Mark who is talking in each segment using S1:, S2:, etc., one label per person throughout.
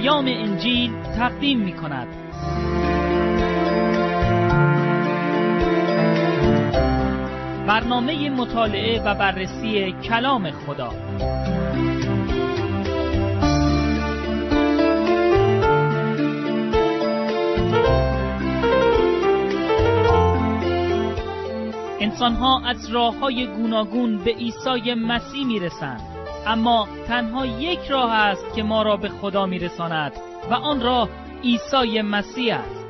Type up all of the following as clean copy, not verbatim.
S1: پیام انجیل تقدیم می کند. برنامه مطالعه و بررسی کلام خدا. انسان‌ها از راه‌های گوناگون به عیسی مسیح می‌رسند، اما تنها یک راه است که ما را به خدا می‌رساند و آن راه عیسی مسیح است.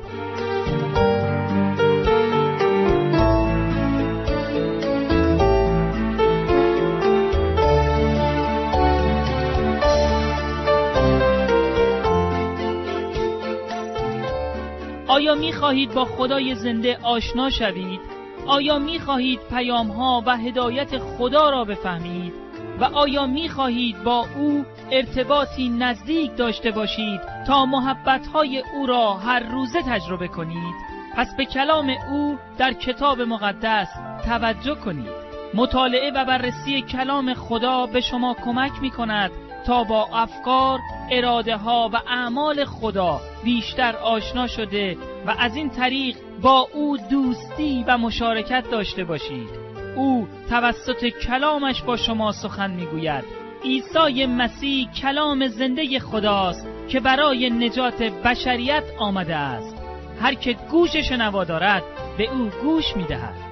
S1: آیا می‌خواهید با خدای زنده آشنا شوید؟ آیا می‌خواهید پیام‌ها و هدایت خدا را بفهمید؟ و آیا می‌خواهید با او ارتباطی نزدیک داشته باشید تا محبت‌های او را هر روزه تجربه کنید؟ پس به کلام او در کتاب مقدس توجه کنید. مطالعه و بررسی کلام خدا به شما کمک می‌کند تا با افکار، اراده‌ها و اعمال خدا بیشتر آشنا شده و از این طریق با او دوستی و مشارکت داشته باشید. او توسط کلامش با شما سخن میگوید. عیسی مسیح کلام زنده خداست که برای نجات بشریت آمده است. هر که گوش شنوا دارد به او گوش میدهد.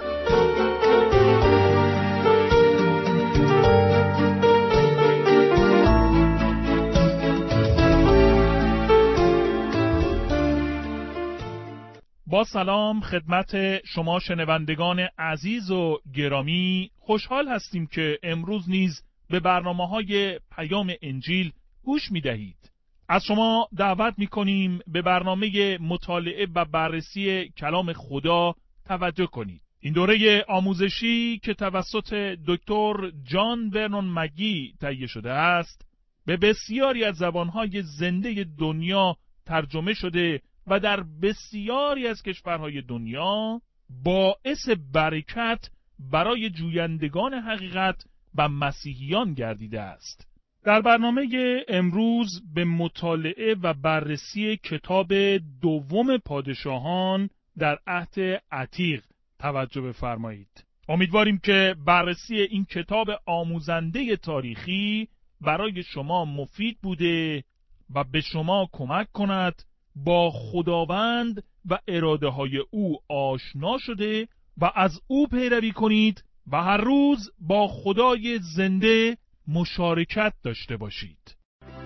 S2: با سلام خدمت شما شنوندگان عزیز و گرامی، خوشحال هستیم که امروز نیز به برنامه‌های پیام انجیل گوش می‌دهید. از شما دعوت می‌کنیم به برنامه مطالعه و بررسی کلام خدا توجه کنید. این دوره آموزشی که توسط دکتر جان ورنون مگی تهیه شده است، به بسیاری از زبان‌های زنده دنیا ترجمه شده و در بسیاری از کشورهای دنیا باعث برکت برای جویندگان حقیقت و مسیحیان گردیده است. در برنامه امروز به مطالعه و بررسی کتاب دوم پادشاهان در عهد عتیق توجه بفرمایید. امیدواریم که بررسی این کتاب آموزنده تاریخی برای شما مفید بوده و به شما کمک کند با خداوند و اراده های او آشنا شده و از او پیروی کنید و هر روز با خدای زنده مشارکت داشته باشید.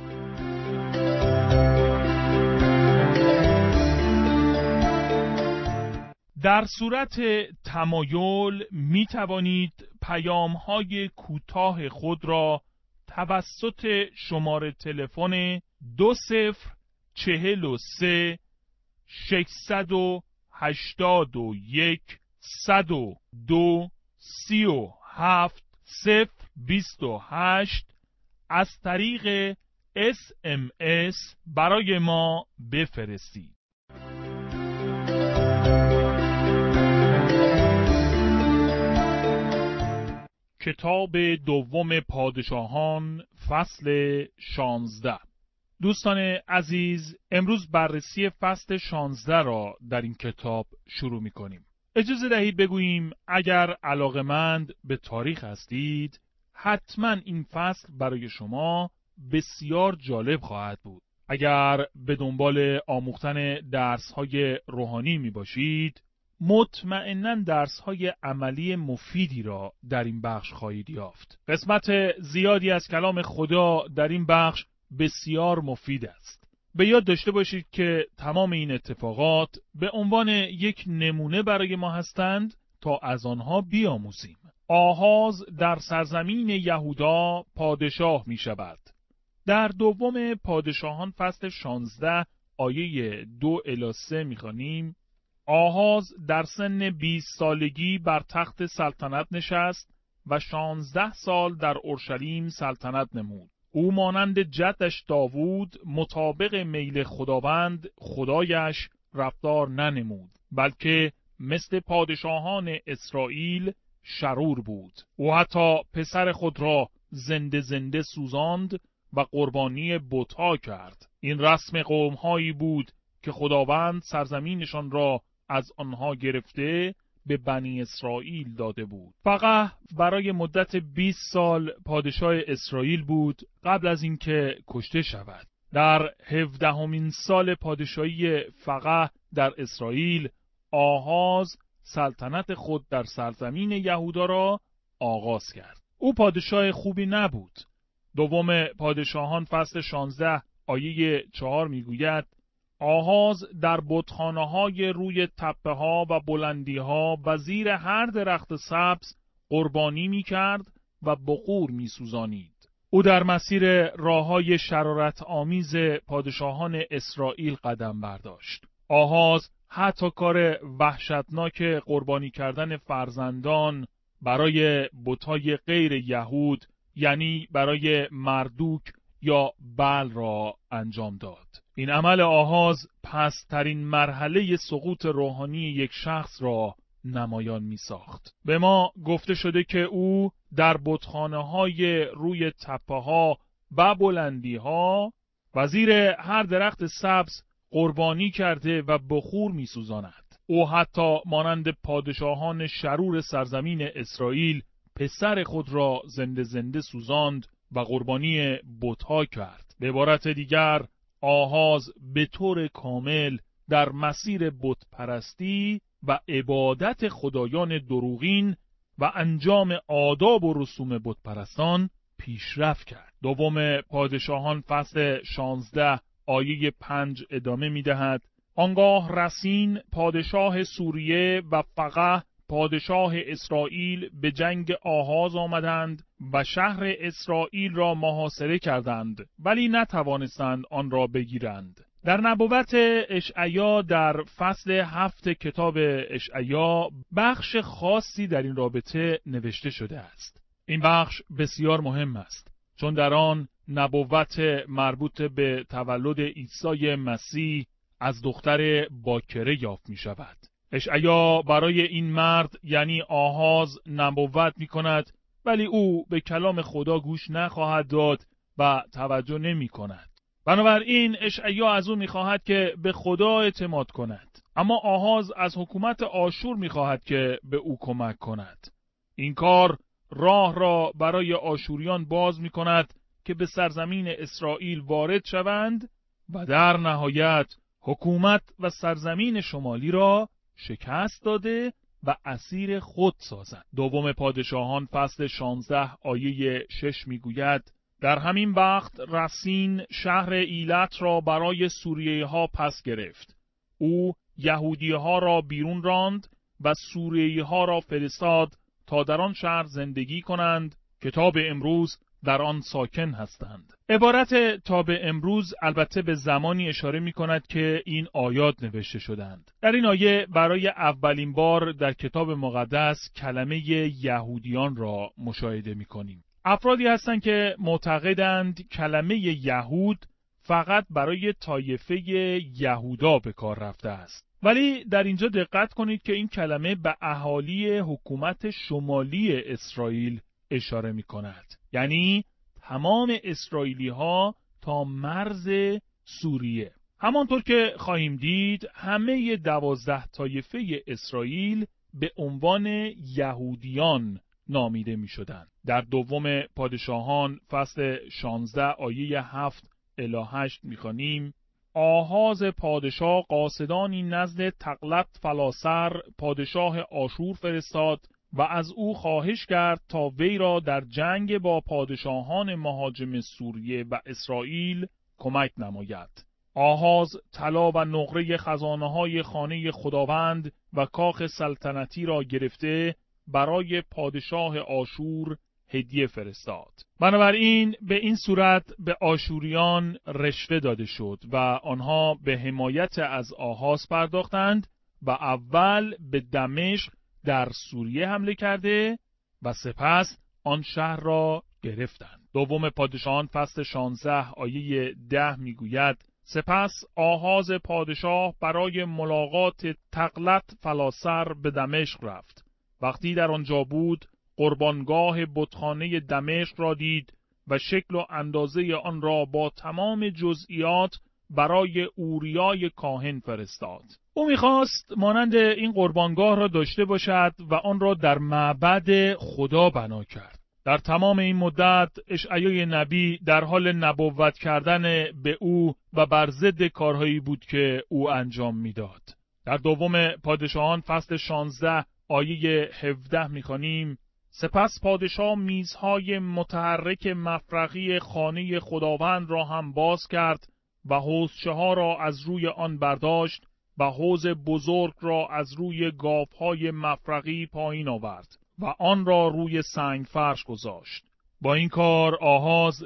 S2: در صورت تمایل می توانید پیام های کوتاه خود را توسط شماره تلفن 2043 681 102 37 028 از طریق SMS برای ما بفرستید. کتاب دوم پادشاهان فصل 16. دوستان عزیز، امروز بررسی فصل 16 را در این کتاب شروع می کنیم. اجازه دهید بگوییم اگر علاقه‌مند به تاریخ هستید، حتما این فصل برای شما بسیار جالب خواهد بود. اگر به دنبال آموختن درس‌های روحانی می باشید، مطمئناً درس‌های عملی مفیدی را در این بخش خواهید یافت. قسمت زیادی از کلام خدا در این بخش بسیار مفید است. به یاد داشته باشید که تمام این اتفاقات به عنوان یک نمونه برای ما هستند تا از آنها بیاموزیم. آحاز در سرزمین یهودا پادشاه می شود. در دوم پادشاهان فصل 16 آیه 2-3 می خوانیم: آحاز در سن 20 سالگی بر تخت سلطنت نشست و 16 سال در اورشلیم سلطنت نمود. او مانند جدش داوود مطابق میل خداوند خدایش رفتار ننمود، بلکه مثل پادشاهان اسرائیل شرور بود. او حتی پسر خود را زنده سوزاند و قربانی بت‌ها کرد. این رسم قوم‌هایی بود که خداوند سرزمینشان را از آنها گرفته به بنی اسرائیل داده بود. فقح برای مدت 20 سال پادشاه اسرائیل بود قبل از اینکه کشته شود. در 17مین سال پادشاهی فقح در اسرائیل، آهاز سلطنت خود در سرزمین یهودا را آغاز کرد. او پادشاه خوبی نبود. دوم پادشاهان فصل 16 آیه 4 میگوید: آهاز در بتخانه‌های روی تپه‌ها و بلندی‌ها و زیر هر درخت سبز قربانی می‌کرد و بخور می‌سوزانید. او در مسیر راه‌های شرارت‌آمیز پادشاهان اسرائیل قدم برداشت. آهاز حتی کار وحشتناک قربانی کردن فرزندان برای بت‌های غیر یهود، یعنی برای مردوک یا بل را انجام داد. این عمل آهاز پست‌ترین مرحله سقوط روحانی یک شخص را نمایان می ساخت. به ما گفته شده که او در بتخانه‌های روی تپه‌ها و بلندی‌ها و زیر هر درخت سبز قربانی کرده و بخور می سوزاند. او حتی مانند پادشاهان شرور سرزمین اسرائیل پسر خود را زنده سوزاند و قربانی بت‌ها کرد. به عبارت دیگر، آهاز به طور کامل در مسیر بت پرستی و عبادت خدایان دروغین و انجام آداب و رسوم بت پرستان پیشرفت کرد. دوم پادشاهان فصل 16 آیه 5 ادامه می دهد: آنگاه رسین پادشاه سوریه و فقح پادشاه اسرائیل به جنگ آهاز آمدند و شهر اسرائیل را محاصره کردند، ولی نتوانستند آن را بگیرند. در نبوت اشعیا در فصل 7 کتاب اشعیا بخش خاصی در این رابطه نوشته شده است. این بخش بسیار مهم است، چون در آن نبوت مربوط به تولد عیسی مسیح از دختر باکره یافت می شود. اشعیا برای این مرد یعنی آهاز نبوت می کند، ولی او به کلام خدا گوش نخواهد داد و توجه نمی کند. بنابراین اشعیا از او می خواهد که به خدا اعتماد کند، اما آهاز از حکومت آشور می خواهد که به او کمک کند. این کار راه را برای آشوریان باز می کند که به سرزمین اسرائیل وارد شوند و در نهایت حکومت و سرزمین شمالی را شکست داده و اسیر خود سازند. دوم پادشاهان فصل 16 آیه 6 میگوید: در همین وقت رسین شهر ایلت را برای سوریه ها پس گرفت. او یهودی ها را بیرون راند و سوریه ها را فرستاد تا در آن شهر زندگی کنند که تا به امروز در آن ساکن هستند. عبارت تا به امروز البته به زمانی اشاره می کند که این آیات نوشته شدند. در این آیه برای اولین بار در کتاب مقدس کلمه یهودیان را مشاهده می کنیم. افرادی هستند که معتقدند کلمه یهود فقط برای طایفه یهودا به کار رفته است. ولی در اینجا دقت کنید که این کلمه به اهالی حکومت شمالی اسرائیل اشاره می کند. یعنی تمام اسرائیلی ها تا مرز سوریه. همانطور که خواهیم دید همه 12 طایفه اسرائیل به عنوان یهودیان نامیده می شدند. در دوم پادشاهان فصل 16 آیه 7 الی 8 می خوانیم: آهاز پادشاه قاصدانی نزد تغلط فلاسر پادشاه آشور فرستاد و از او خواهش کرد تا وی را در جنگ با پادشاهان مهاجم سوریه و اسرائیل کمک نماید. آهاز طلا و نقره خزانه‌های خانه خداوند و کاخ سلطنتی را گرفته برای پادشاه آشور هدیه فرستاد. بنابراین به این صورت به آشوریان رشوه داده شد و آنها به حمایت از آهاز پرداختند و اول به دمشق در سوریه حمله کرده و سپس آن شهر را گرفتند. دوم پادشاهان فصل 16 آیه 10 میگوید: سپس آهاز پادشاه برای ملاقات تغلط فلاسر به دمشق رفت. وقتی در آنجا بود قربانگاه بتخانه دمشق را دید و شکل و اندازه آن را با تمام جزئیات برای اوریای کاهن فرستاد. او می‌خواست مانند این قربانگاه را داشته باشد و آن را در معبد خدا بنا کرد. در تمام این مدت اشعیا نبی در حال نبوت کردن به او و بر ضد کارهایی بود که او انجام میداد. در دوم پادشاهان فصل 16 آیه 17 می‌خوانیم: سپس پادشاه میزهای متحرک مفرقی خانه خداوند را هم باز کرد و حوضچه ها را از روی آن برداشت و حوض بزرگ را از روی گاوهای مفرقی پایین آورد و آن را روی سنگ فرش گذاشت. با این کار آحاز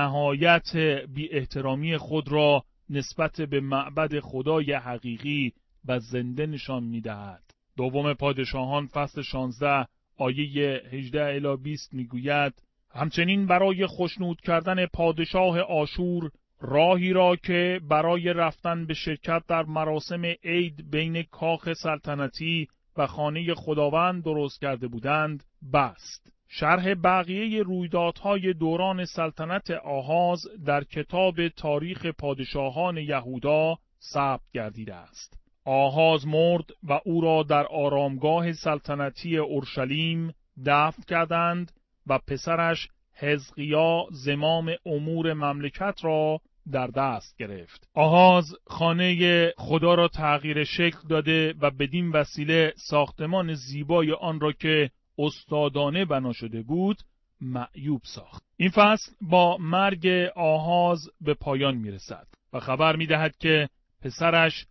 S2: نهایت بی احترامی خود را نسبت به معبد خدای حقیقی و زنده نشان می‌دهد. دوم پادشاهان فصل 16 آیه 18 الی 20 میگوید: همچنین برای خشنود کردن پادشاه آشور راهی را که برای رفتن به شرکت در مراسم عید بین کاخ سلطنتی و خانه خداوند درست کرده بودند بست. شرح بقیه رویدادهای دوران سلطنت آحاز در کتاب تاریخ پادشاهان یهودا ثبت گردیده است. آحاز مرد و او را در آرامگاه سلطنتی اورشلیم دفن کردند و پسرش حزقیا زمام امور مملکت را در دست گرفت. آحاز خانه خدا را تغییر شکل داده و بدین وسیله ساختمان زیبای آن را که استادانه بنا شده بود معیوب ساخت. این فصل با مرگ آحاز به پایان میرسد و خبر میدهد که پسرش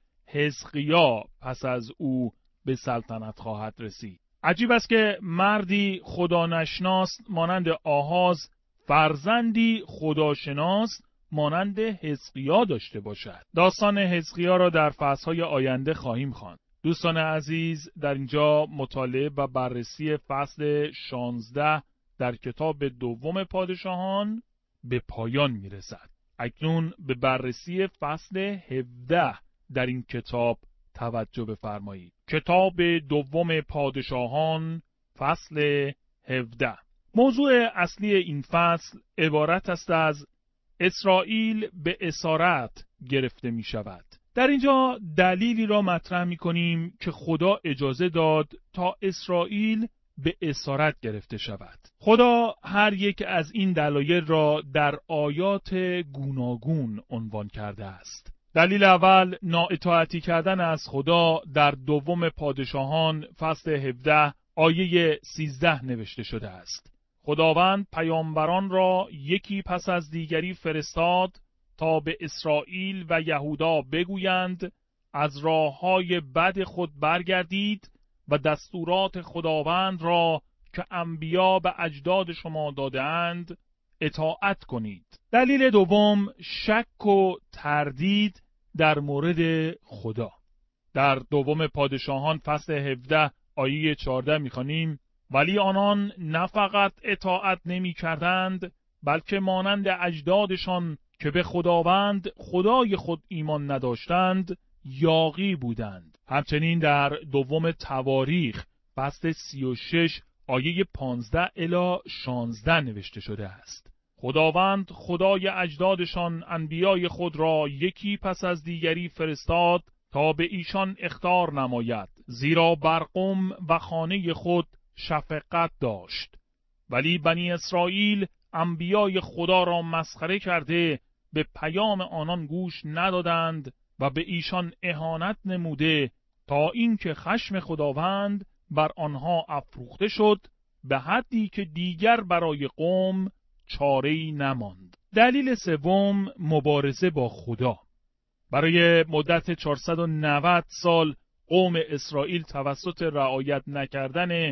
S2: حزقیا پس از او به سلطنت خواهد رسید. عجیب است که مردی خدانشناس مانند آحاز فرزندی خداشناس مانند حزقیا داشته باشد. داستان حزقیا را در فصل‌های آینده خواهیم خواند. دوستان عزیز، در اینجا مطالعه و بررسی فصل 16 در کتاب دوم پادشاهان به پایان میرسد. اکنون به بررسی فصل 17 در این کتاب توجه بفرمایید. کتاب دوم پادشاهان فصل 17. موضوع اصلی این فصل عبارت است از اسرائیل به اسارت گرفته می شود. در اینجا دلیلی را مطرح می کنیم که خدا اجازه داد تا اسرائیل به اسارت گرفته شود. خدا هر یک از این دلایل را در آیات گوناگون عنوان کرده است. دلیل اول نااطاعتی کردن از خدا در دوم پادشاهان فصل 17 آیه 13 نوشته شده است. خداوند پیامبران را یکی پس از دیگری فرستاد تا به اسرائیل و یهودا بگویند از راه‌های بد خود برگردید و دستورات خداوند را که انبیا به اجداد شما داده‌اند اطاعت کنید. دلیل دوم شک و تردید در مورد خدا. در دوم پادشاهان فصل 17 آیه 14 می‌خوانیم: ولی آنان نه فقط اطاعت نمی‌کردند بلکه مانند اجدادشان که به خداوند خدای خود ایمان نداشتند یاغی بودند. همچنین در دوم تواریخ فصل 36 آیه 15 الی 16 نوشته شده است: خداوند خدای اجدادشان انبیای خود را یکی پس از دیگری فرستاد تا به ایشان اخطار نماید، زیرا بر قوم و خانه خود شفقت داشت. ولی بنی اسرائیل انبیای خدا را مسخره کرده به پیام آنان گوش ندادند و به ایشان اهانت نموده تا اینکه خشم خداوند بر آنها افروخته شد به حدی که دیگر برای قوم چاره‌ای نماند. دلیل سوم مبارزه با خدا. برای مدت 490 سال قوم اسرائیل توسط رعایت نکردن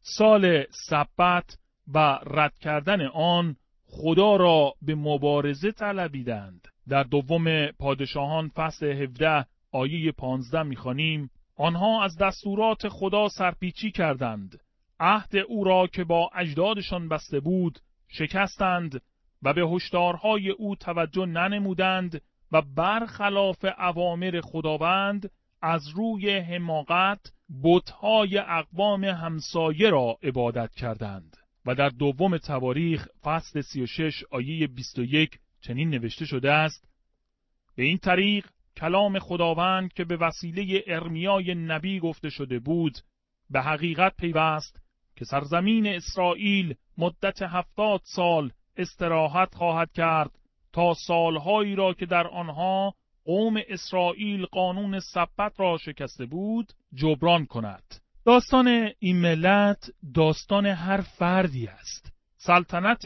S2: سال سبت و رد کردن آن خدا را به مبارزه طلبیدند. در دوم پادشاهان فصل 17 آیه 15 می‌خوانیم: آنها از دستورات خدا سرپیچی کردند، عهد او را که با اجدادشان بسته بود شکستند و به هشدارهای او توجه ننمودند و برخلاف اوامر خداوند از روی حماقت بت‌های اقوام همسایه را عبادت کردند. و در دوم تواریخ فصل 36 آیه 21 چنین نوشته شده است: به این طریق کلام خداوند که به وسیله ارمیای نبی گفته شده بود به حقیقت پیوست که سرزمین اسرائیل مدت 70 سال استراحت خواهد کرد تا سالهایی را که در آنها قوم اسرائیل قانون سبت را شکسته بود جبران کند. داستان این ملت داستان هر فردی است. سلطنت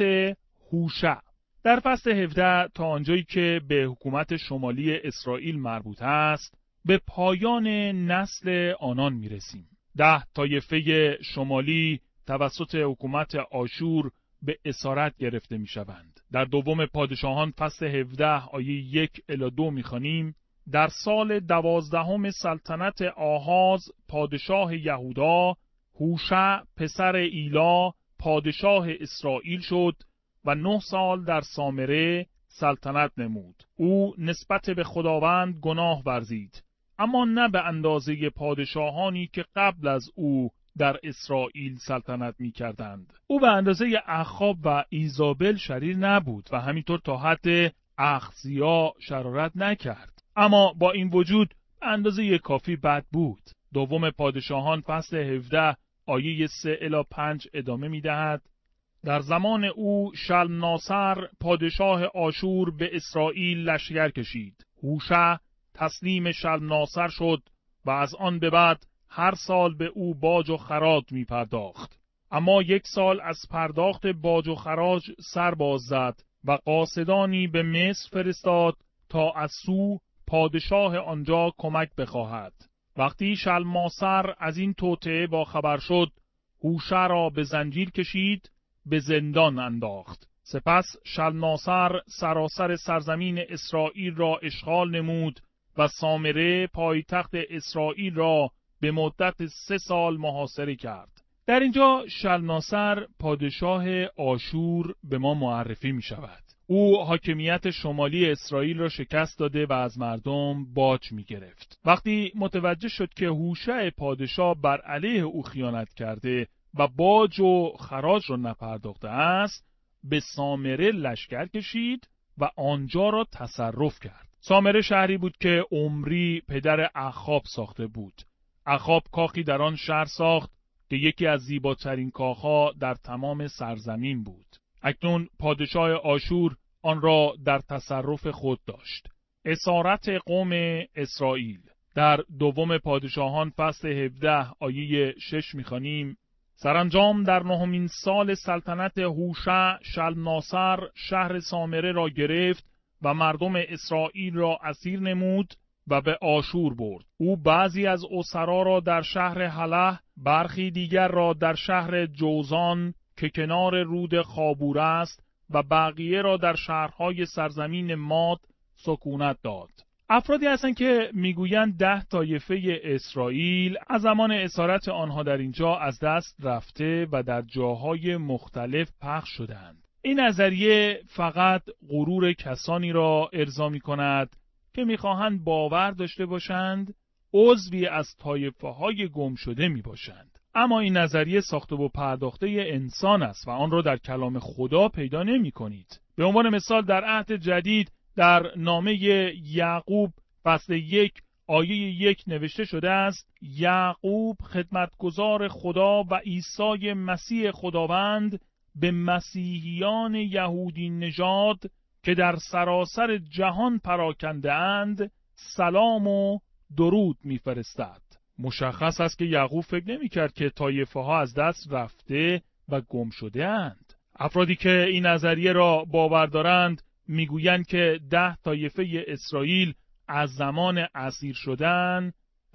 S2: هوشع. در فصل 17 تا آنجایی که به حکومت شمالی اسرائیل مربوط است به پایان نسل آنان میرسیم. 10 طایفه شمالی توسط حکومت آشور به اسارت گرفته میشوند. در دوم پادشاهان فصل 17 آیه 1 الی 2 میخوانیم: در سال 12 سلطنت آهاز پادشاه یهودا، هوشع پسر ایلا پادشاه اسرائیل شد و 9 سال در سامره سلطنت نمود. او نسبت به خداوند گناه ورزید، اما نه به اندازه پادشاهانی که قبل از او در اسرائیل سلطنت می کردند. او به اندازه اخاب و ایزابل شریر نبود و همینطور تا حد اخزیا شرارت نکرد، اما با این وجود اندازه کافی بد بود. دوم پادشاهان فصل 17 آیه 3 الی 5 ادامه می دهد: در زمان او شلمناسر پادشاه آشور به اسرائیل لشکر کشید. هوشع تسلیم شلمناسر شد و از آن به بعد هر سال به او باج و خراج می پرداخت. اما 1 سال از پرداخت باج و خراج سر باز زد و قاصدانی به مصر فرستاد تا از سو پادشاه آنجا کمک بخواهد. وقتی شلماسر از این توطئه با خبر شد، هوشع را به زنجیر کشید، به زندان انداخت. سپس شلماسر سراسر سرزمین اسرائیل را اشغال نمود و سامره پایتخت اسرائیل را به مدت 3 سال محاصره کرد. در اینجا شلماسر پادشاه آشور به ما معرفی می شود. او حاکمیت شمالی اسرائیل را شکست داده و از مردم باج می گرفت. وقتی متوجه شد که هوشع پادشاه بر علیه او خیانت کرده و باج و خراج را نپرداخته است، به سامره لشکر کشید و آنجا را تصرف کرد. سامره شهری بود که عمری پدر اخاب ساخته بود. اخاب کاخی در آن شهر ساخت که یکی از زیباترین کاخها در تمام سرزمین بود. اکنون پادشاه آشور آن را در تصرف خود داشت. اسارت قوم اسرائیل. در دوم پادشاهان فصل 17 آیه 6 می‌خوانیم: سرانجام در 9مین سال سلطنت هوشع شلمناسر شهر سامره را گرفت و مردم اسرائیل را اسیر نمود و به آشور برد. او بعضی از اسرا را در شهر حله، برخی دیگر را در شهر جوزان که کنار رود خابور است و بقیه را در شهرهای سرزمین ماد سکونت داد. افرادی هستند که میگویند 10 طایفه اسرائیل از زمان اسارت آنها در اینجا از دست رفته و در جاهای مختلف پخش شدند. این نظریه فقط غرور کسانی را ارضا می‌کند که می‌خواهند باور داشته باشند عضوی از طایفه‌های گم شده می‌باشند. اما این نظریه ساخته و پرداخته انسان است و آن را در کلام خدا پیدا نمی‌کنید. به عنوان مثال در عهد جدید در نامه یعقوب فصل 1 آیه 1 نوشته شده است: یعقوب خدمتگزار خدا و عیسی مسیح خداوند به مسیحیان یهودی نژاد که در سراسر جهان پراکنده اند سلام و درود می‌فرستد. مشخص است که یعقوب فکر نمی‌کرد که طایفه ها از دست رفته و گم شده اند. افرادی که این نظریه را باور دارند میگویند که 10 طایفه اسرائیل از زمان اسیر شدن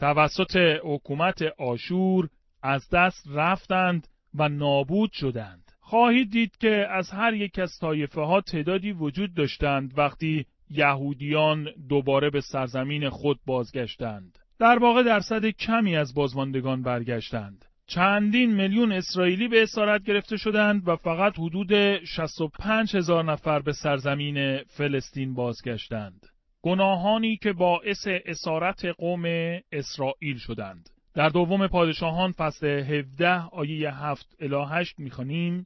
S2: توسط حکومت آشور از دست رفتند و نابود شدند. خواهید دید که از هر یک از طایفه ها تعدادی وجود داشتند وقتی یهودیان دوباره به سرزمین خود بازگشتند. در واقع درصد کمی از بازماندگان برگشتند. چندین میلیون اسرائیلی به اسارت گرفته شدند و فقط حدود 65,000 نفر به سرزمین فلسطین بازگشتند. گناهانی که باعث اسارت قوم اسرائیل شدند. در دوم پادشاهان فصل 17 آیه 7 الی 8 می‌خوانیم: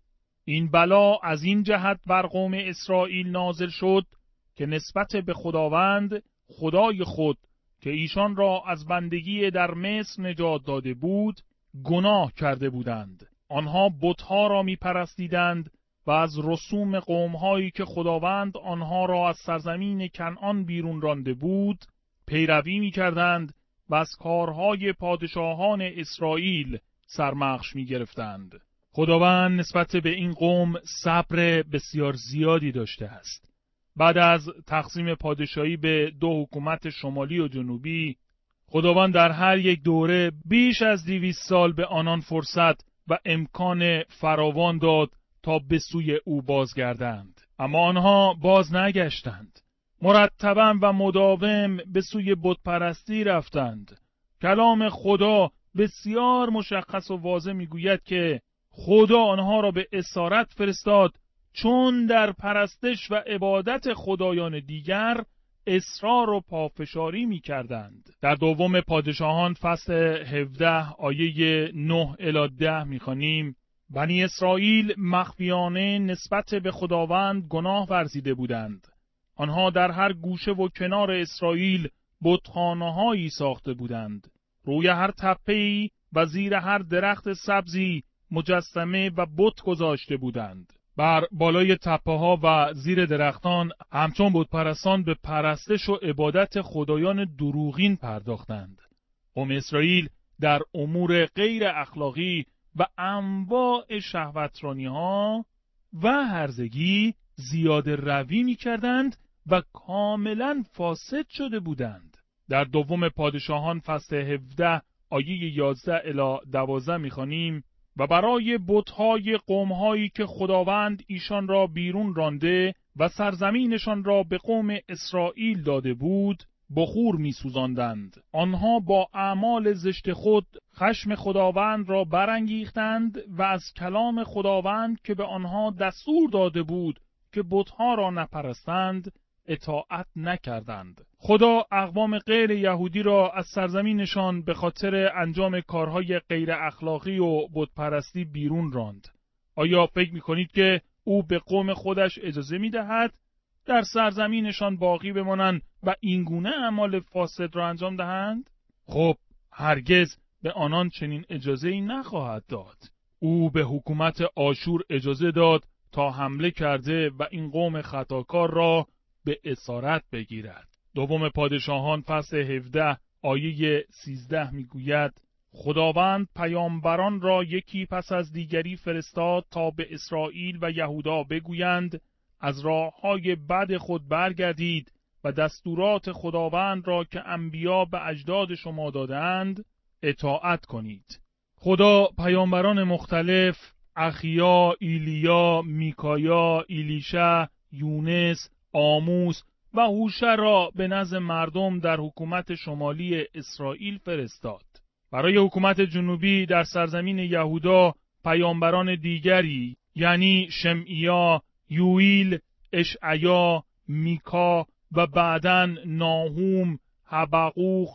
S2: این بلا از این جهت بر قوم اسرائیل نازل شد که نسبت به خداوند خدای خود که ایشان را از بندگی در مصر نجات داده بود گناه کرده بودند. آنها بت‌ها را می‌پرستیدند و از رسوم قوم‌هایی که خداوند آنها را از سرزمین کنعان بیرون رانده بود پیروی می‌کردند و از کارهای پادشاهان اسرائیل سرمخش می‌گرفتند. خداوند نسبت به این قوم صبر بسیار زیادی داشته است. بعد از تقسیم پادشاهی به 2 حکومت شمالی و جنوبی، خداوند در هر یک دوره بیش از 200 سال به آنان فرصت و امکان فراوان داد تا به سوی او بازگردند. اما آنها باز نگشتند. مرتباً و مداوم به سوی بتپرستی رفتند. کلام خدا بسیار مشخص و واضح میگوید که خدا آنها را به اسارت فرستاد چون در پرستش و عبادت خدایان دیگر اصرار و پافشاری می کردند. در دوم پادشاهان فصل 17 آیه 9 الی 10 می خوانیم: بنی اسرائیل مخفیانه نسبت به خداوند گناه ورزیده بودند. آنها در هر گوشه و کنار اسرائیل بتخانه‌هایی ساخته بودند. روی هر تپه‌ای و زیر هر درخت سبزی مجسمه و بت گذاشته بودند. بر بالای تپه‌ها و زیر درختان همچون بتپرستان به پرستش و عبادت خدایان دروغین پرداختند. قوم اسرائیل در امور غیر اخلاقی و انواع شهوترانی‌ها و هرزگی زیاده روی می‌کردند و کاملاً فاسد شده بودند. در دوم پادشاهان فصل 17 آیه 11 الی 12 می‌خوانیم: و برای بت‌های قوم‌هایی که خداوند ایشان را بیرون رانده و سرزمینشان را به قوم اسرائیل داده بود بخور می‌سوزاندند. آنها با اعمال زشت خود خشم خداوند را برانگیختند و از کلام خداوند که به آنها دستور داده بود که بت‌ها را نپرستند اطاعت نکردند. خدا اقوام غیر یهودی را از سرزمینشان به خاطر انجام کارهای غیر اخلاقی و بتپرستی بیرون راند. آیا فکر می‌کنید که او به قوم خودش اجازه می‌دهد در سرزمینشان باقی بمانند و اینگونه اعمال فاسد را انجام دهند؟ خب هرگز به آنان چنین اجازه‌ای نخواهد داد. او به حکومت آشور اجازه داد تا حمله کرده و این قوم خطاکار را به اسارت بگیرد. دوم پادشاهان فصل 17 آیه 13 میگوید: خداوند پیامبران را یکی پس از دیگری فرستاد تا به اسرائیل و یهودا بگویند از راه‌های بد خود برگردید و دستورات خداوند را که انبیا به اجداد شما دادند اطاعت کنید. خدا پیامبران مختلف اخیا، ایلیا، میکایا، ایلیشع، یونس، آموس و هوشع را به نزد مردم در حکومت شمالی اسرائیل فرستاد. برای حکومت جنوبی در سرزمین یهودا پیامبران دیگری یعنی شمعیا، یوئیل، اشعیا، میکا و بعداً ناهوم، حبقوق،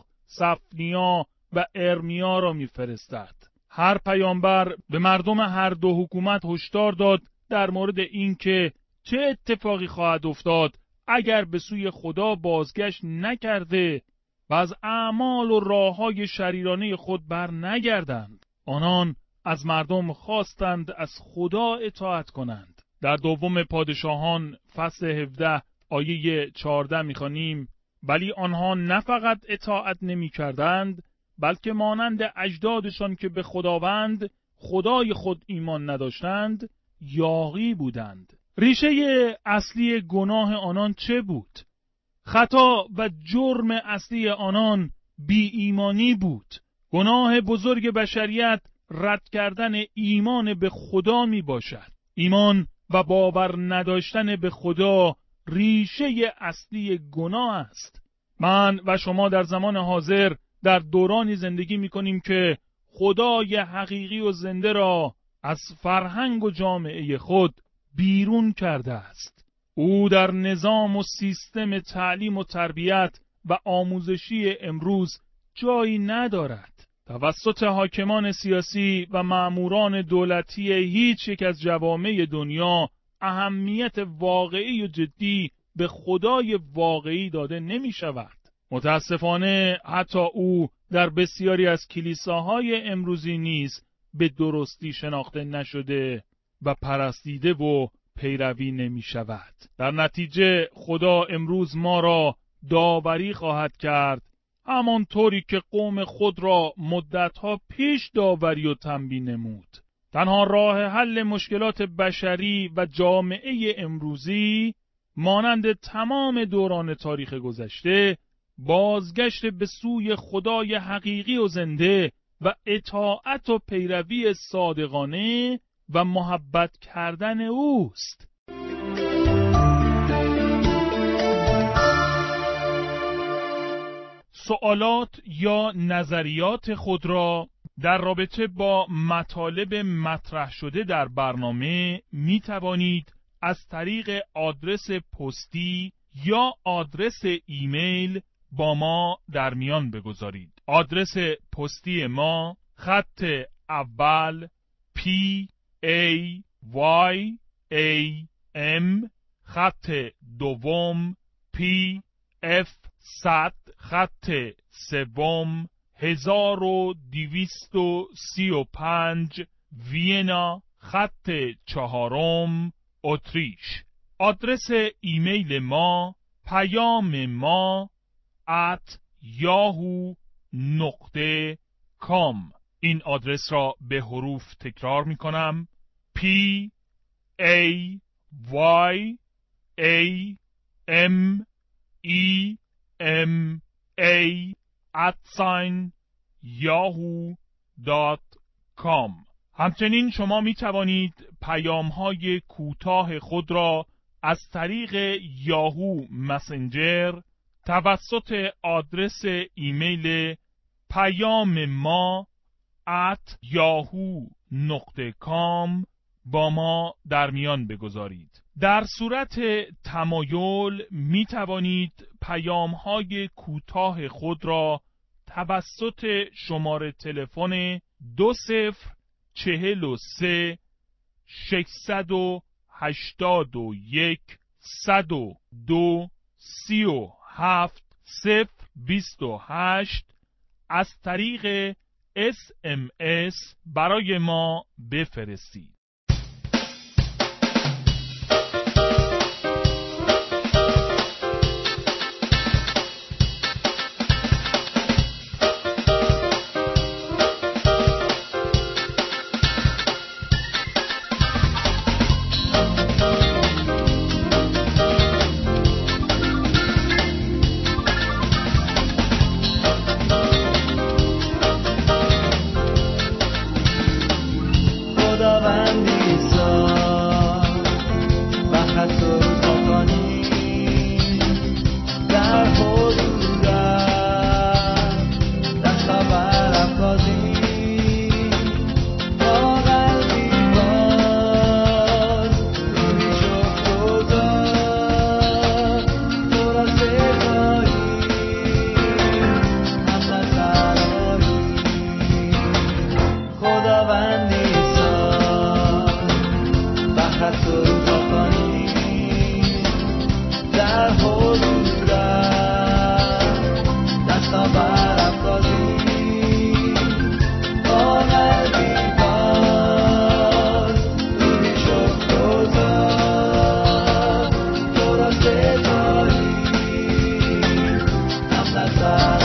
S2: صفنیا و ارمیا را میفرستد. هر پیامبر به مردم هر دو حکومت هشدار داد در مورد اینکه چه اتفاقی خواهد افتاد اگر به سوی خدا بازگشت نکرده و از اعمال و راه‌های شریرانه خود بر نگردند. آنان از مردم خواستند از خدا اطاعت کنند. در دوم پادشاهان فصل 17 آیه 14 می‌خوانیم: ولی آنها نه فقط اطاعت نمی‌کردند بلکه مانند اجدادشان که به خداوند خدای خود ایمان نداشتند یاغی بودند. ریشه اصلی گناه آنان چه بود؟ خطا و جرم اصلی آنان بی ایمانی بود. گناه بزرگ بشریت رد کردن ایمان به خدا می باشد. ایمان و باور نداشتن به خدا ریشه اصلی گناه است. من و شما در زمان حاضر در دورانی زندگی می کنیم که خدای حقیقی و زنده را از فرهنگ و جامعه خود بیرون کرده است. او در نظام و سیستم تعلیم و تربیت و آموزشی امروز جایی ندارد. توسط حاکمان سیاسی و مأموران دولتی هیچ یک از جوامع دنیا اهمیت واقعی و جدی به خدای واقعی داده نمی شود. متاسفانه حتی او در بسیاری از کلیساهای امروزی نیز به درستی شناخته نشده و پرستیده و پیروی نمی شود. در نتیجه خدا امروز ما را داوری خواهد کرد، همانطوری که قوم خود را مدتها پیش داوری و تنبیه نمود. تنها راه حل مشکلات بشری و جامعه امروزی مانند تمام دوران تاریخ گذشته بازگشت به سوی خدای حقیقی و زنده و اطاعت و پیروی صادقانه و محبت کردن اوست. سوالات یا نظریات خود را در رابطه با مطالب مطرح شده در برنامه می توانید از طریق آدرس پستی یا آدرس ایمیل با ما در میان بگذارید. آدرس پستی ما خط اول PAYAM، خط دوم PF100، خط سوم 1235 وینا، خط چهارم اتریش. آدرس ایمیل ما پیام ما @yahoo.com. این آدرس را به حروف تکرار می کنم: PAYAMA@yahoo.com. همچنین شما می توانید پیام‌های کوتاه خود را از طریق یاهو مسنجر توسط آدرس ایمیل پیام ما @yahoo.com با ما در میان بگذارید. در صورت تمایل می توانید پیام‌های کوتاه خود را توسط شماره تلفن 2043 681 102 37 028 از طریق SMS برای ما بفرستید.
S3: Side.